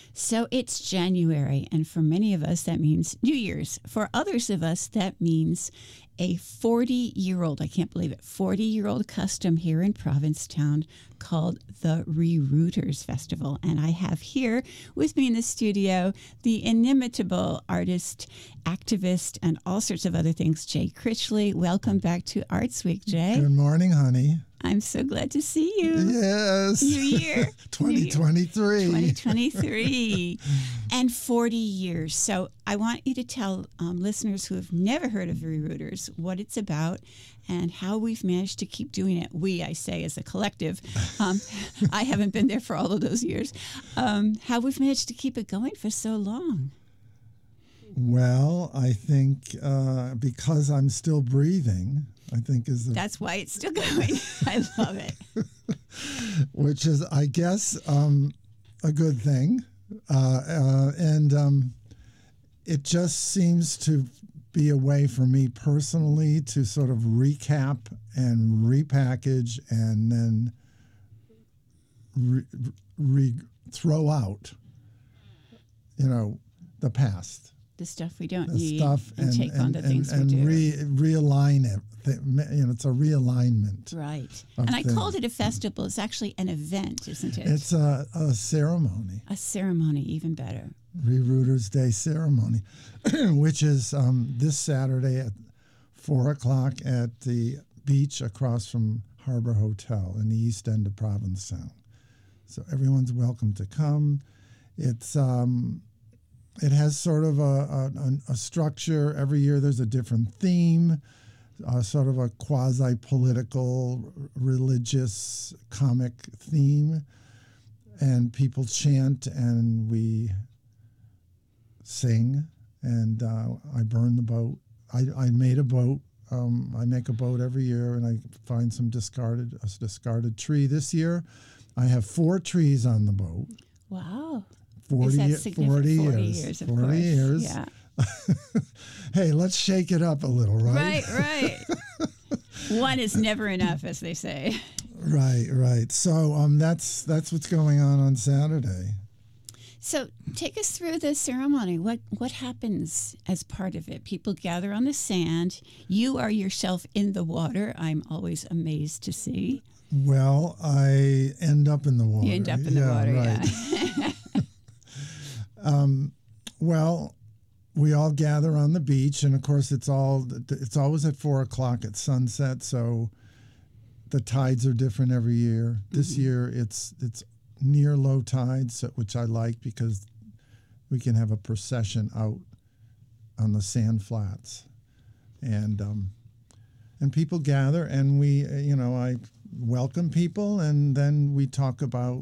So it's January, and for many of us, that means New Year's. For others of us, that means a 40-year-old, I can't believe it, 40-year-old custom here in Provincetown called the Rerooters Festival. And I have here with me in the studio the inimitable artist, activist, and all sorts of other things, Jay Critchley. Welcome back to Arts Week, Jay. Good morning, honey. I'm so glad to see you. Yes. New Year. 2023. 2023. And 40 years. So I want you to tell listeners who have never heard of Rerooters what it's about and how we've managed to keep doing it. We, I say, as a collective. I haven't been there for all of those years. How we've managed to keep it going for so long. Well, I think because I'm still breathing, I think is the... That's why it's still going. I love it. Which is, I guess, a good thing. And it just seems to be a way for me personally to sort of recap and repackage and then throw out, the past. The stuff we don't The need stuff and take on the things we do. Realign it. It's a realignment. Right. And I called it a festival. It's actually an event, isn't it? It's a ceremony. A ceremony, even better. Rerooters Day ceremony, which is this Saturday at 4 o'clock at the beach across from Harbor Hotel in the east end of Provincetown. So everyone's welcome to come. It has sort of a structure. Every year there's a different theme, sort of a quasi-political, religious, comic theme. And people chant and we sing. And I burn the boat. I made a boat. I make a boat every year and I find some discarded tree. This year I have 4 trees on the boat. Wow. 40 years. 40 years, of 40 course. years. Yeah. Hey, let's shake it up a little, right? Right. One is never enough, as they say. Right. So that's what's going on Saturday. So take us through the ceremony. What happens as part of it? People gather on the sand. You are yourself in the water. I'm always amazed to see. Well, I end up in the water. You end up in the water, right. yeah. Well, we all gather on the beach, and of course, it's always at 4 o'clock at sunset. So the tides are different every year. This year, it's near low tides, which I like because we can have a procession out on the sand flats, and people gather, and we, I welcome people, and then we talk about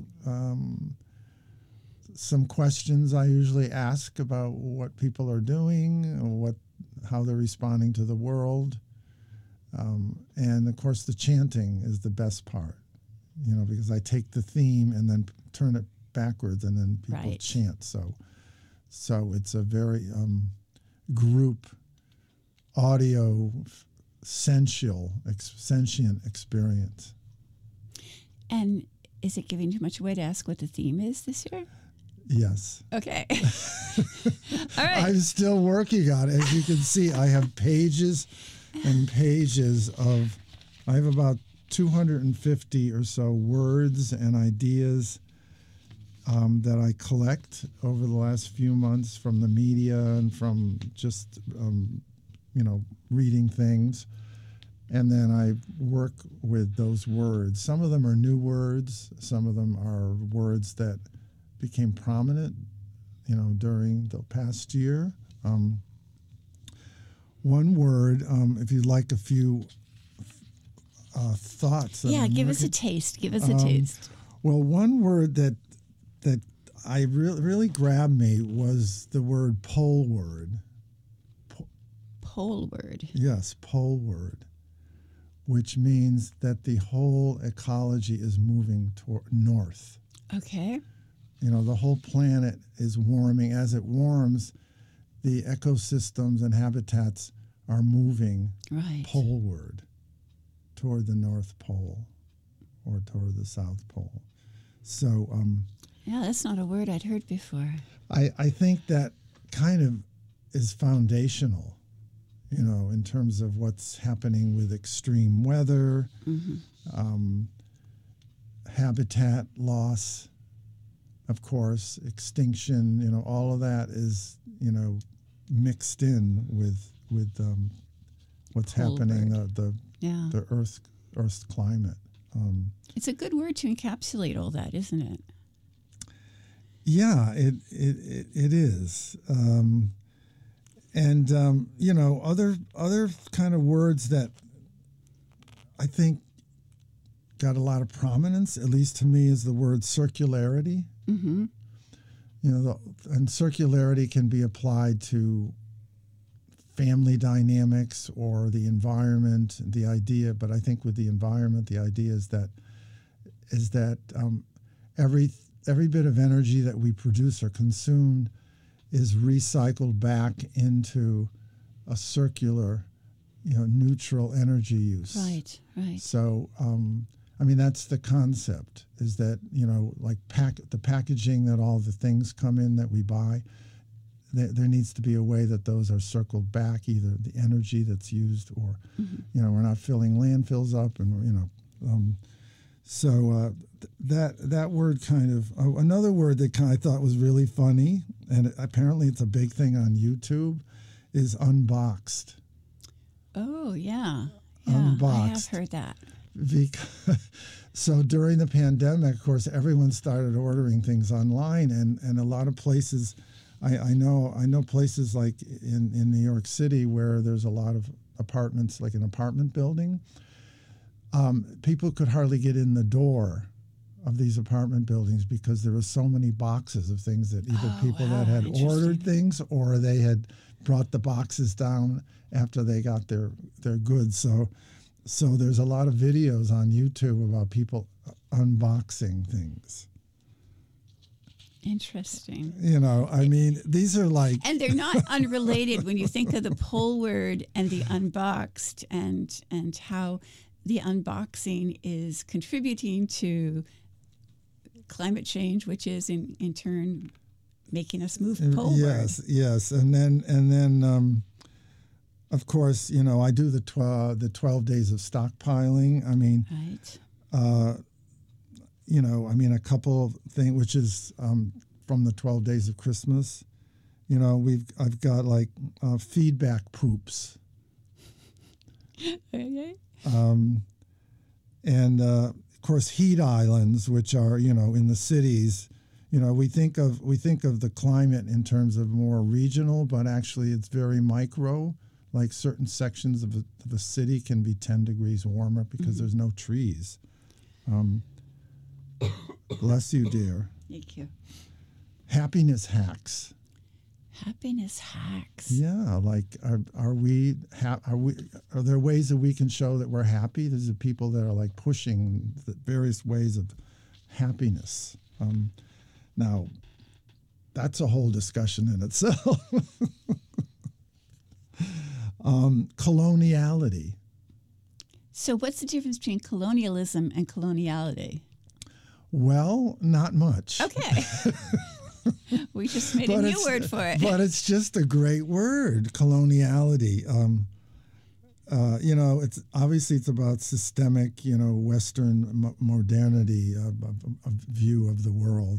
some questions I usually ask about what people are doing, how they're responding to the world, and of course the chanting is the best part, because I take the theme and then turn it backwards, and then people chant. So it's a very group audio sentient experience. And is it giving too much away to ask what the theme is this year? Yes. Okay. All right. I'm still working on it. As you can see, I have pages and pages I have about 250 or so words and ideas that I collect over the last few months from the media and from just, reading things. And then I work with those words. Some of them are new words. Some of them are words that became prominent, during the past year. One word, if you'd like a few thoughts. Yeah, give us a taste. Give us a taste. Well, one word that I really grabbed me was the word pole word. Pole word. Yes, pole word, which means that the whole ecology is moving toward north. Okay. The whole planet is warming. As it warms, the ecosystems and habitats are moving poleward toward the North Pole or toward the South Pole. So Yeah, that's not a word I'd heard before. I think that kind of is foundational, in terms of what's happening with extreme weather, habitat loss, of course, extinction. All of that is mixed in with what's happening the Earth's climate. It's a good word to encapsulate all that, isn't it? Yeah, it is. And other kind of words that I think got a lot of prominence, at least to me, is the word circularity. Mm-hmm. And circularity can be applied to family dynamics or the environment. The idea, but I think with the environment, the idea is that every bit of energy that we produce or consume is recycled back into a circular, neutral energy use. Right. So, that's the concept, is that, like the packaging that all the things come in that we buy, there needs to be a way that those are circled back, either the energy that's used or, we're not filling landfills up and, So that word kind of another word that I thought was really funny, and apparently it's a big thing on YouTube, is unboxed. Oh yeah, Unboxed. I have heard that. So during the pandemic, of course, everyone started ordering things online, and a lot of places, I know places like in New York City where there's a lot of apartments, like an apartment building. People could hardly get in the door of these apartment buildings because there were so many boxes of things that either people that had ordered things or they had brought the boxes down after they got their goods. So there's a lot of videos on YouTube about people unboxing things. Interesting. These are like... And they're not unrelated when you think of the pull word and the unboxed and how the unboxing is contributing to climate change, which is in turn making us move poleward. Yes. And then of course, I do the 12 days of stockpiling. Right. A couple of things, which is from the 12 days of Christmas. I've got like feedback poops. Okay. And of course, heat islands, which are in the cities. We think of the climate in terms of more regional, but actually it's very micro. Like certain sections of a city can be 10 degrees warmer because there's no trees. Bless you, dear. Thank you. Happiness hacks. Happiness hacks. Yeah, like are there ways that we can show that we're happy? There's people that are like pushing the various ways of happiness. Now, that's a whole discussion in itself. Coloniality. So what's the difference between colonialism and coloniality? Well, not much. Okay. We just made a new word for it. But it's just a great word, coloniality. It's obviously it's about systemic, Western modernity, a view of the world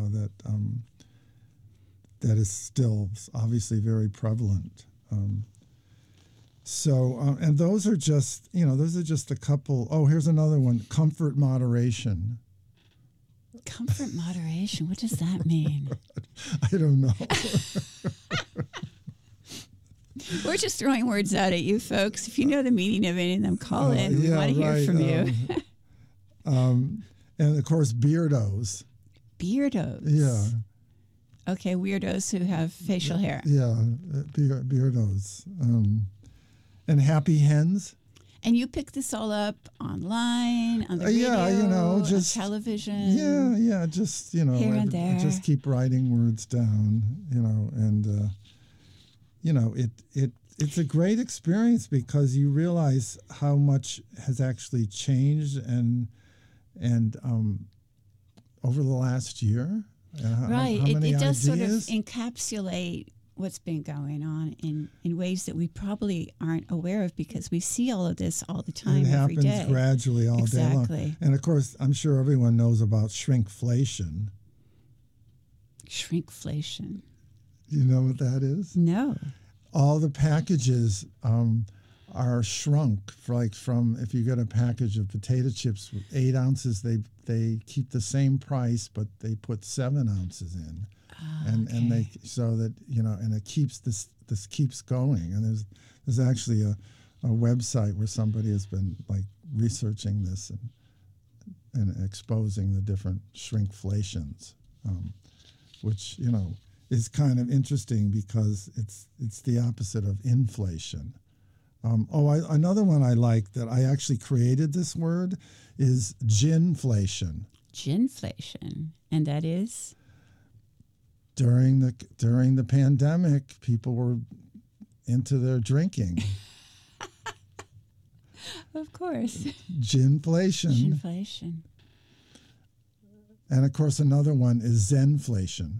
that is still obviously very prevalent. And those are just a couple. Oh, here's another one: comfort moderation. Comfort moderation. What does that mean? I don't know. We're just throwing words out at you, folks. If you know the meaning of any of them, call in. We want to hear from you. And of course, beardos. Beardos. Yeah. Okay, weirdos who have facial hair. Yeah, beardos. And happy hens. And you pick this all up online, on the radio, on television. Yeah, just, here and there. Just keep writing words down, and, it's a great experience because you realize how much has actually changed and over the last year. Right. How many It does sort of ideas? encapsulate what's been going on in ways that we probably aren't aware of because we see all of this all the time, It every happens day. gradually all day long. Exactly. And of course, I'm sure everyone knows about shrinkflation. Shrinkflation. You know what that is? No. All the packages are shrunk. From if you get a package of potato chips with 8 ounces, they keep the same price, but they put 7 ounces in, and they so that and it keeps this keeps going. And there's actually a website where somebody has been like researching this and exposing the different shrinkflations, which is kind of interesting because it's the opposite of inflation. Another one I like that I actually created this word is ginflation. Ginflation. And that is? During the pandemic, people were into their drinking. Of course. Ginflation. Ginflation. And of course, another one is zenflation.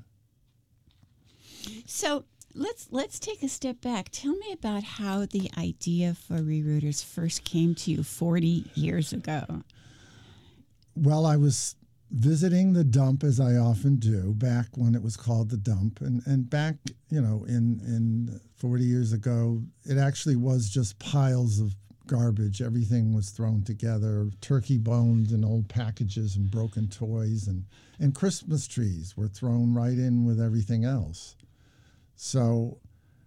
So let's take a step back. Tell me about how the idea for Rerooters first came to you 40 years ago. Well, I was visiting the dump, as I often do, back when it was called the dump. And back, in 40 years ago, it actually was just piles of garbage. Everything was thrown together, turkey bones and old packages and broken toys and Christmas trees were thrown right in with everything else. So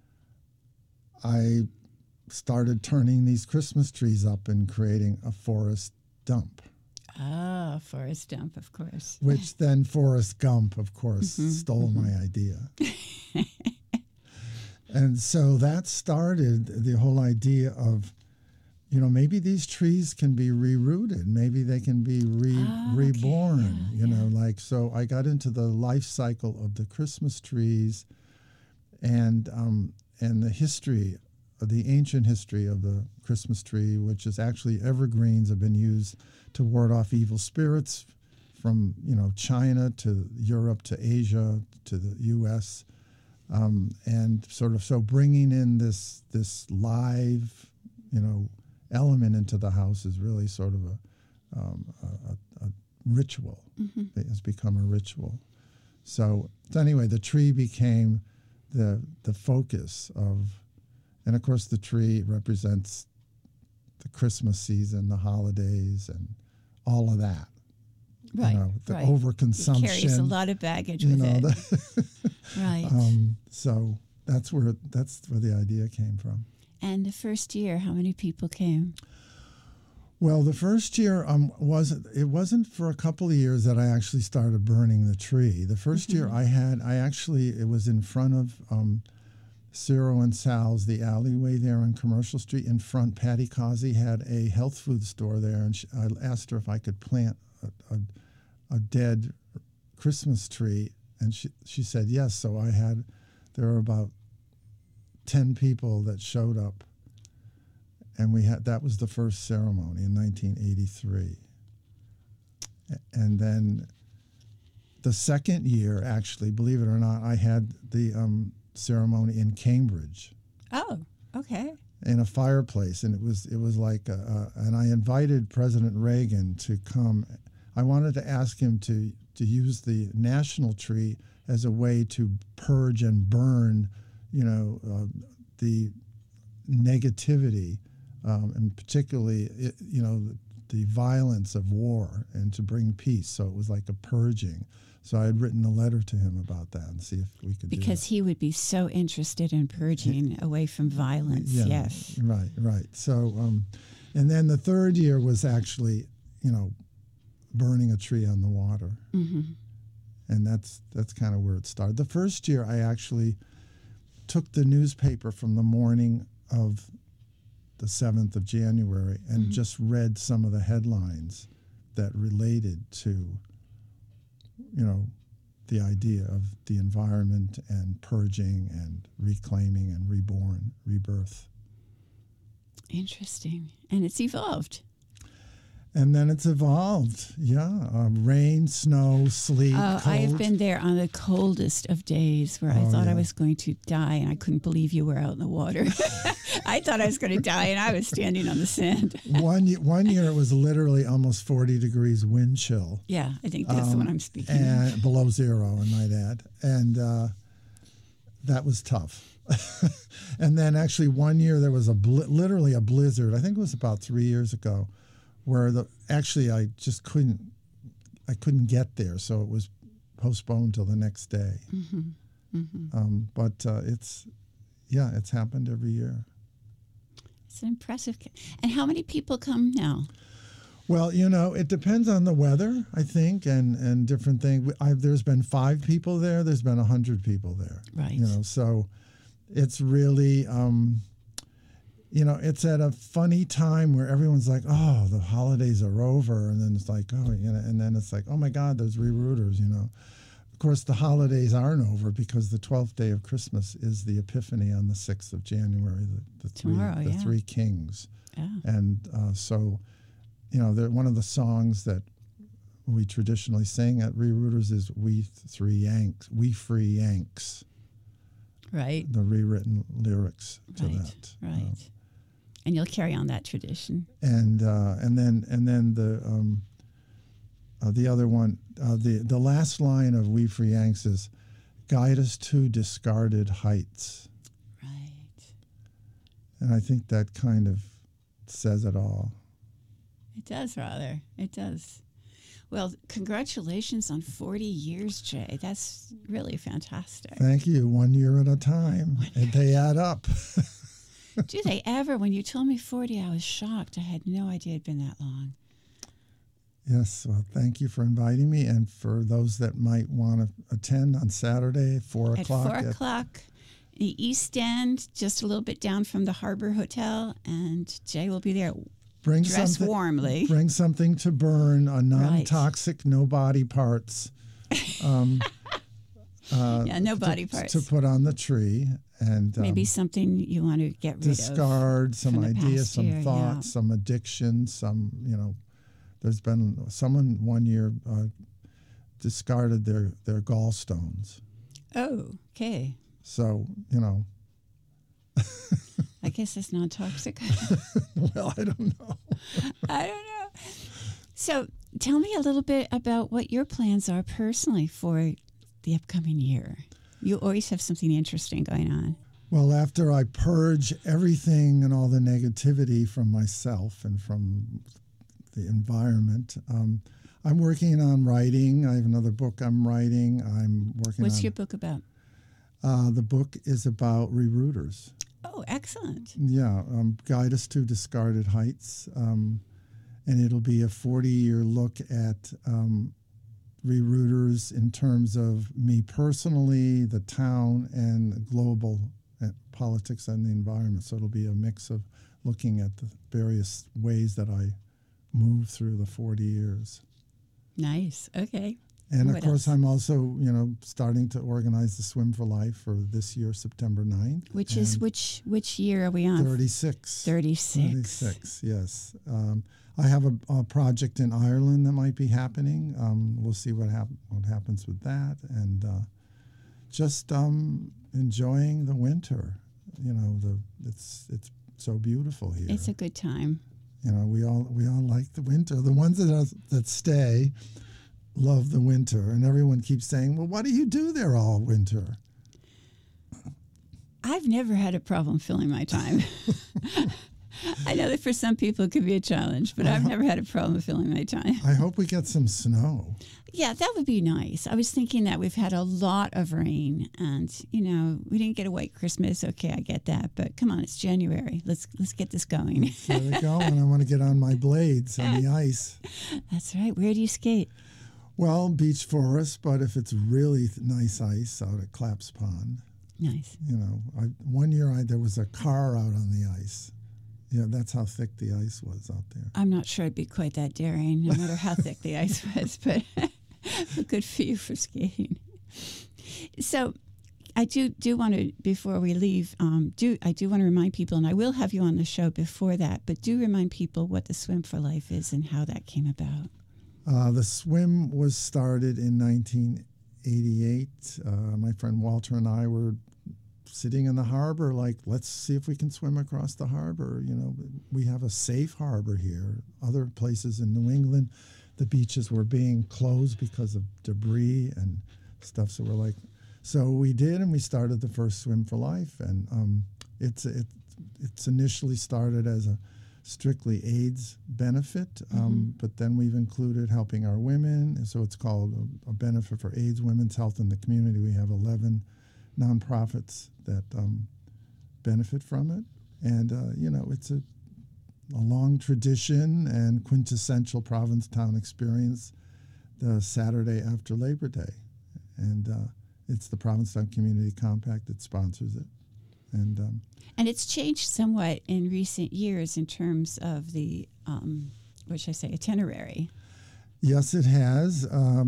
I started turning these Christmas trees up and creating a forest dump. Ah, forest dump, of course. Which then Forrest Gump, of course, stole my idea. And so that started the whole idea of, maybe these trees can be rerouted. Maybe they can be reborn, So I got into the life cycle of the Christmas trees and the history, the ancient history of the Christmas tree, which is actually evergreens have been used to ward off evil spirits from China to Europe to Asia to the U.S. And so bringing in this live element into the house is really sort of a ritual. It has become a ritual. So anyway, the tree became the focus of, and of course the tree represents the Christmas season, the holidays, and all of that. Right. The overconsumption. It carries a lot of baggage with it. Right. So that's where the idea came from. And the first year, how many people came? Well, the first year wasn't for a couple of years that I actually started burning the tree. The first year it was in front of Ciro and Sal's, the alleyway there on Commercial Street. In front, Patty Causey had a health food store there, and I asked her if I could plant a dead Christmas tree, and she said yes. So there were about 10 people that showed up. And that was the first ceremony in 1983. And then the second year, actually, believe it or not, I had the ceremony in Cambridge. Oh, okay. In a fireplace, and it was like, and I invited President Reagan to come. I wanted to ask him to use the national tree as a way to purge and burn, the negativity. And particularly, the violence of war, and to bring peace. So it was like a purging. So I had written a letter to him about that and see if we could do that. Because he would be so interested in purging away from violence. Yeah, yes. Right. So, and then the third year was actually, burning a tree on the water. Mm-hmm. And that's kind of where it started. The first year, I actually took the newspaper from the morning of the 7th of January and just read some of the headlines that related to, the idea of the environment and purging and reclaiming and rebirth. Interesting. And it's evolved. And then it's evolved. Yeah. Rain, snow, sleet, Oh, cold. I have been there on the coldest of days where I thought I was going to die, and I couldn't believe you were out in the water. I thought I was going to die, and I was standing on the sand. One year it was literally almost 40 degrees wind chill. Yeah, I think that's the one I'm speaking of. And below zero, I might add. And that was tough. And then actually one year there was literally a blizzard. I think it was about 3 years ago, where I just couldn't get there, so it was postponed till the next day. But it's happened every year. It's an impressive. And how many people come now? Well, it depends on the weather, I think, and different things. There's been 5 people there. There's been 100 people there. Right. So it's really, it's at a funny time where everyone's like, oh, the holidays are over. And then it's like, and then it's like, oh my God, there's rerouters, Of course, the holidays aren't over because the 12th day of Christmas is the Epiphany on the 6th of January, the Three Kings. Yeah. And so, one of the songs that we traditionally sing at Rerouters is We Free Yanks. Right. The rewritten lyrics to right. that. Right. And you'll carry on that tradition. And then the other one, the last line of We Free Yanks is, "Guide us to discarded heights." Right. And I think that kind of says it all. It does, rather. It does. Well, congratulations on 40 years, Jay. That's really fantastic. Thank you. 1 year at a time. And they add up. Do they ever? When you told me 40, I was shocked. I had no idea it'd been that long. Yes. Well, thank you for inviting me. And for those that might want to attend on Saturday, 4 o'clock. At 4 o'clock, the East End, just a little bit down from the Harbor Hotel. And Jay will be there. Dress warmly. Bring something to burn, a non-toxic, no body parts. No body parts. To put on the tree. And maybe something you want to get rid of. Discard some ideas, some thoughts, some addictions, some, there's been someone 1 year discarded their gallstones. Oh, okay. So, I guess it's non-toxic. Well, I don't know. I don't know. So tell me a little bit about what your plans are personally for the upcoming year. You always have something interesting going on. Well, after I purge everything and all the negativity from myself and from the environment, I'm working on writing. I have another book I'm writing. What's your book about? The book is about rerouters. Oh, excellent. Yeah, Guide Us to Discarded Heights. And it'll be a 40-year look at rerouters in terms of me personally, the town, and global politics and the environment. So it'll be a mix of looking at the various ways that I move through the 40 years. Nice. Okay. And of course, I'm also, starting to organize the Swim for Life for this year, September 9th. Which is which year are we on? 36. 36. Yes. I have a project in Ireland that might be happening. We'll see what happens with that, and just enjoying the winter. It's so beautiful here. It's a good time. We all like the winter. The ones that stay love the winter, and everyone keeps saying, "Well, what do you do there all winter?" I've never had a problem filling my time. I know that for some people it could be a challenge, but I've never had a problem filling my time. I hope we get some snow. Yeah, that would be nice. I was thinking that we've had a lot of rain, and we didn't get a white Christmas. Okay, I get that, but come on, it's January. Let's get this going. Let's get it going. I want to get on my blades on the ice. That's right. Where do you skate? Well, Beach Forest, but if it's really nice ice, out at Claps Pond. Nice. 1 year there was a car out on the ice. Yeah, that's how thick the ice was out there. I'm not sure I'd be quite that daring, no matter how thick the ice was, but good for you for skating. So I do want to, before we leave, I do want to remind people, and I will have you on the show before that, but do remind people what the Swim for Life is and how that came about. The swim was started in 1988. My friend Walter and I were sitting in the harbor, like, let's see if we can swim across the harbor. You know, we have a safe harbor here. Other places in New England, the beaches were being closed because of debris and stuff. So we're like, so we did, and we started the first Swim for Life. And it's initially started as a strictly AIDS benefit, but then we've included helping our women. And so it's called a benefit for AIDS, women's health in the community. We have 11 nonprofits that benefit from it. And, you know, it's a long tradition and quintessential Provincetown experience, the Saturday after Labor Day. And it's the Provincetown Community Compact that sponsors it. And it's changed somewhat in recent years in terms of the, what should I say, itinerary. Yes, it has.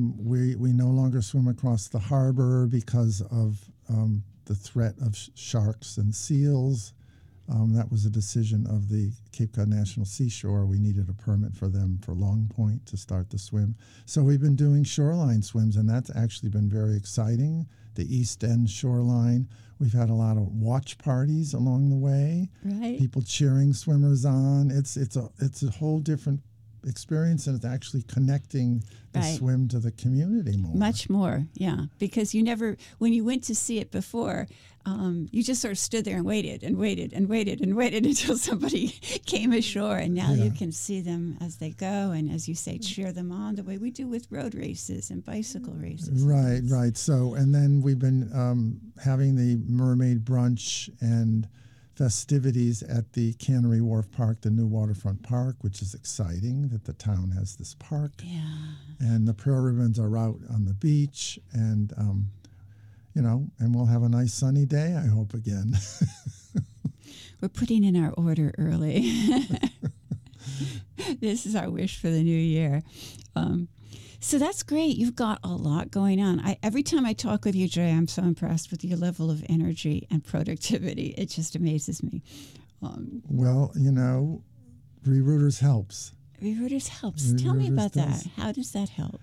We no longer swim across the harbor because of the threat of sharks and seals. That was a decision of the Cape Cod National Seashore. We needed a permit for them for Long Point to start the swim. So we've been doing shoreline swims, and that's actually been very exciting. The East End shoreline. We've had a lot of watch parties along the way. Right. People cheering swimmers on. It's a whole different experience, and it's actually connecting the swim to the community more. Much more, yeah. Because you never, when you went to see it before, you just sort of stood there and waited and waited and waited and waited until somebody came ashore. And now you can see them as they go, and as you say, cheer them on the way we do with road races and bicycle races. Right. So, and then we've been having the Mermaid Brunch and festivities at the Cannery Wharf Park, the new waterfront park, which is exciting that the town has this park. Yeah. And the prayer ribbons are out on the beach, and you know, and we'll have a nice sunny day, I hope, again. We're putting in our order early. This is our wish for the new year. So that's great. You've got a lot going on. Every time I talk with you, Jay, I'm so impressed with your level of energy and productivity. It just amazes me. Well, you know, Rerouters helps. Rerouters helps. Tell me about that. How does that help?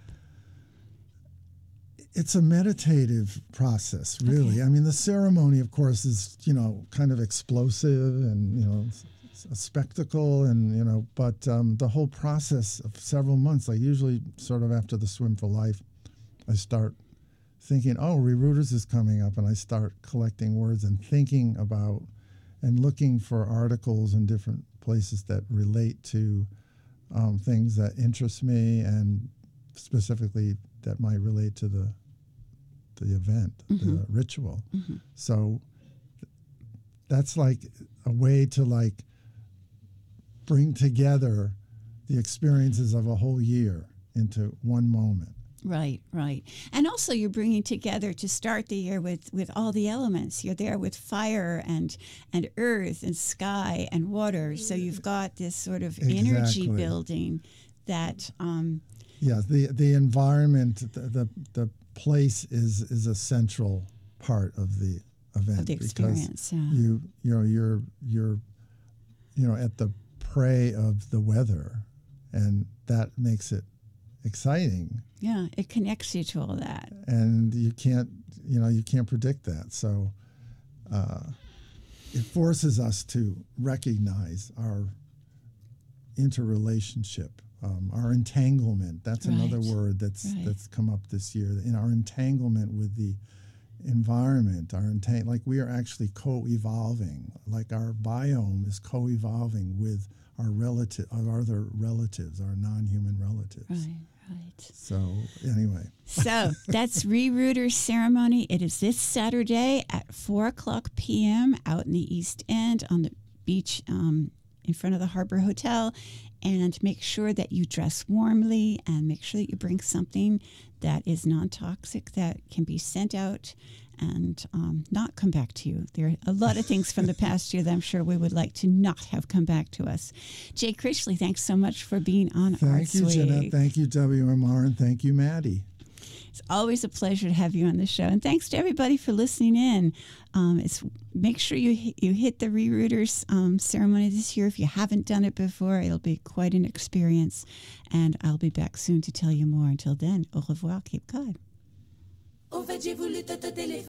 It's a meditative process, really. Okay. I mean, the ceremony, of course, is, you know, kind of explosive and, you know, a spectacle, and, you know, but the whole process of several months, like usually sort of after the Swim for Life, I start thinking, oh, Rerouters is coming up, and I start collecting words and thinking about and looking for articles in different places that relate to things that interest me, and specifically that might relate to the event, the ritual. So that's like a way to like bring together the experiences of a whole year into one moment. Right. And also you're bringing together to start the year with all the elements. You're there with fire and earth and sky and water. So you've got this sort of energy building that... yeah, the environment, the place is a central part of the event, of the experience. Because you're at the prey of the weather, and that makes it exciting. Yeah, it connects you to all that, and you can't predict that. So it forces us to recognize our interrelationship. Our entanglement, that's another word that's come up this year. In our entanglement with the environment, like we are actually co-evolving, like our biome is co-evolving with our other relatives, our non-human relatives. Right. So anyway. So that's Rerouters ceremony. It is this Saturday at 4:00 p.m. out in the East End on the beach in front of the Harbor Hotel. And make sure that you dress warmly, and make sure that you bring something that is non-toxic that can be sent out and not come back to you. There are a lot of things from the past year that I'm sure we would like to not have come back to us. Jay Critchley, thanks so much for being on Arts Week. Thank you, Jeanette. Thank you, WMR, and thank you, Maddie. It's always a pleasure to have you on the show. And thanks to everybody for listening in. Make sure you hit the Rerooters ceremony this year. If you haven't done it before, it'll be quite an experience. And I'll be back soon to tell you more. Until then, au revoir, Cape Cod.